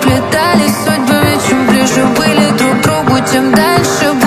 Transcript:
сплетались судьбами. Чем ближе были друг к другу, тем дальше